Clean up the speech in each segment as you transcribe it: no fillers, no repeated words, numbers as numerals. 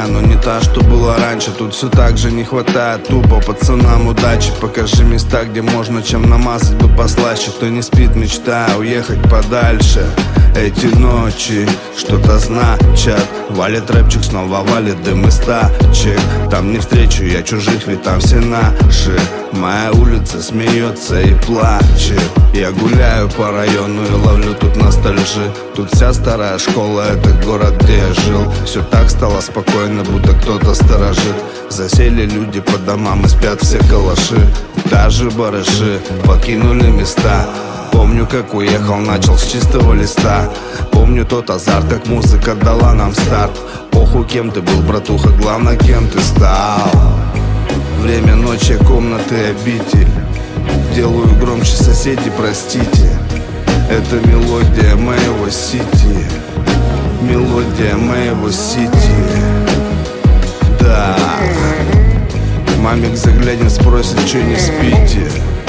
другая, но не та, что была раньше. Тут все так же не хватает тупо пацанам удачи. Покажи места, где можно чем намазать бы послаще. Кто не спит, мечтая уехать подальше. Эти ночи что-то значат. Валит рэпчик, снова валит дым из тачек. Там не встречу я чужих, ведь там все наши. Моя улица смеется и плачет. Я гуляю по району и ловлю тут ностальжи. Тут вся старая школа, это город, где я жил. Все так стало спокойно, будто кто-то сторожит. Засели люди по домам и спят все калаши. Даже барыши покинули места. Помню, как уехал, начал с чистого листа. Помню тот азарт, как музыка дала нам старт. Похуй, кем ты был, братуха, главное, кем ты стал. Время ночи, комнаты, обитель. Делаю громче, соседи, простите. Это мелодия моего сити. Мелодия моего сити. Да. Мамик заглянет, спросит, что не спите.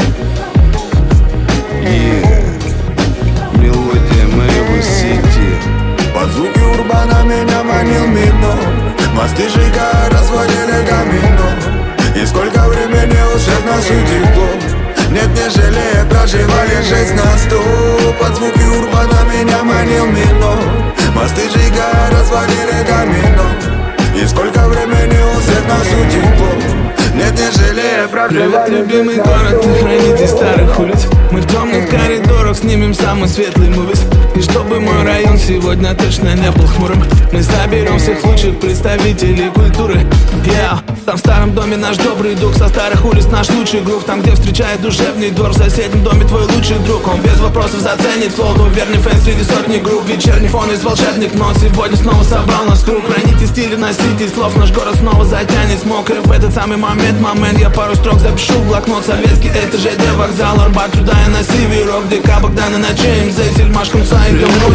Мелодия моего сити. Под звуки урбана меня манил мино. Мосты сжигая, разводили камино. И сколько времени у всех нас утекло. Нет, не жалея, проживали жизнь на сто. Под звуки урбана меня манил мино. Мосты сжигая, разводили камино. И сколько времени у всех нас утекло. Нет, не жалея, привет, любимый город, хранитель старых улиц. Мы в темных коридорах снимем самый светлый мувис. И чтобы мой район сегодня точно не был хмурым, мы соберем всех лучших представителей культуры. Там в старом доме наш добрый дух, со старых улиц наш лучший грув. Там, где встречает душевный двор, в соседнем доме твой лучший друг. Он без вопросов заценит слово, верный фэн среди сотни групп. Вечерний фон из волшебных нот сегодня снова собрал нас круг. Храните стиль, носите слов, наш город снова затянет смог. И в этот самый момент я пару строк запишу в блокнот. Советский, это ЖД вокзал, Арбат, туда я на северок. ДК, Богдана, ночей, МЗ, Сельмаш, Кумца и Гамбой.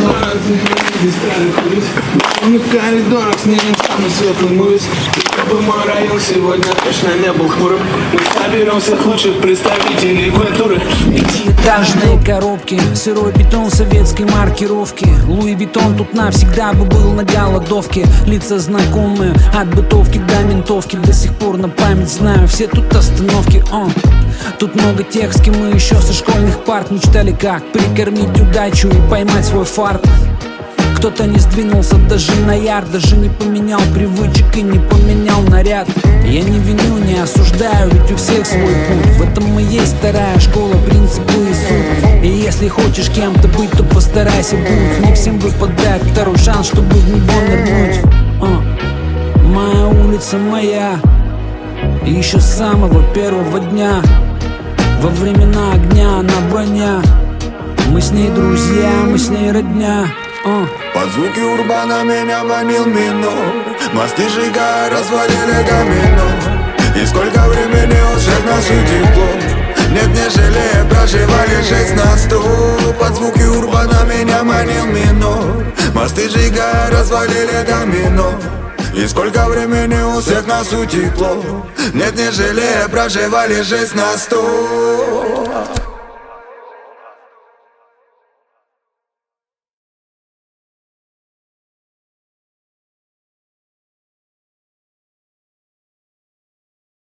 В коридорах снимем самый светлый мувис. Чтобы мой район сегодня точно не был хмурым, мы соберем всех лучших представителей культуры. Пятиэтажные коробки, сырой бетон советской маркировки. Луи Виттон тут навсегда бы был на голодовке. Лица знакомые, от бытовки до ментовки. До сих пор на память знаю все тут остановки. Тут много тех, с кем мы еще со школьных парт мечтали, как прикормить удачу и поймать свой фарт. Кто-то не сдвинулся даже на ярд, даже не поменял привычек и не поменял наряд. Я не виню, не осуждаю, ведь у всех свой путь. В этом и есть вторая школа, принципы и суть. И если хочешь кем-то быть, то постарайся быть. Не всем выпадает второй шанс, чтобы в него нырнуть. Моя улица моя, и еще с самого первого дня. Во времена огня она броня. Мы с ней друзья, мы с ней родня. Под звуки урбана меня манил мино. Мосты сжигая, развалили камино. И сколько времени у всех нас утекло. Нет, не жалея, проживали жизнь на сто. Под звуки урбана меня манил мино. Мосты сжигая, развалили камино. И сколько времени у всех нас утекло. Нет, не жалея, проживали жизнь на сто.